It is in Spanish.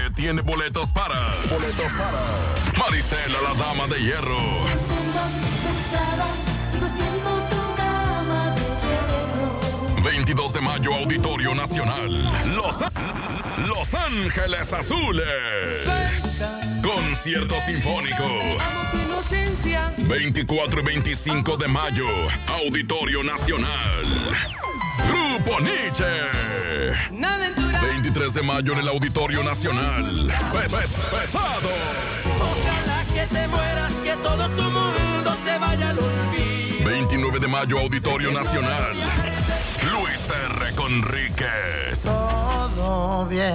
tiene boletos para Marisela, la dama de hierro. Sigo siendo tu dama de hierro. 22 de mayo, Auditorio Nacional. Los Ángeles Azules. Concierto sinfónico. Amo tu inocencia. 24 y 25 de mayo, Auditorio Nacional. Grupo Nietzsche. Una aventura. 23 de mayo en el Auditorio Nacional. Pesado. Ojalá que te mueras, que todo tu mundo se vaya al olvido. 29 de mayo, Auditorio Nacional. Luis R. Conríquez. Todo bien.